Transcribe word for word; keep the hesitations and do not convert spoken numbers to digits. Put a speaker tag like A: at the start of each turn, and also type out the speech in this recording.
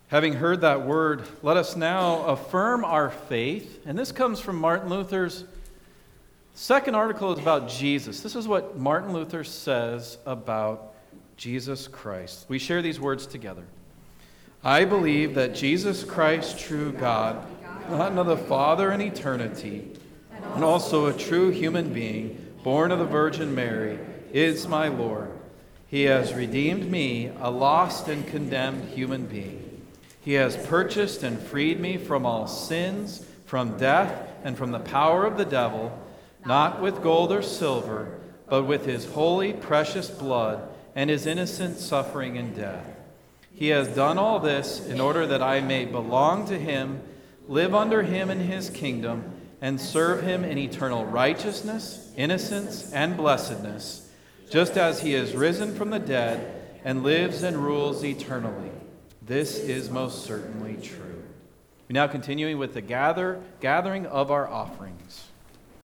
A: Having heard that word, let us now affirm our faith. And this comes from Martin Luther's second article is about Jesus. This is what Martin Luther says about Jesus Christ. We share these words together. I believe that Jesus Christ, true God, begotten of the Father in eternity, and also a true human being, born of the Virgin Mary, is my Lord. He has redeemed me, a lost and condemned human being. He has purchased and freed me from all sins, from death, and from the power of the devil, not with gold or silver, but with his holy, precious blood and his innocent suffering and death. He has done all this in order that I may belong to him, live under him in his kingdom, and serve him in eternal righteousness, innocence, and blessedness, just as he is risen from the dead and lives and rules eternally. This is most certainly true. We're now continuing with the gather, gathering of our offerings.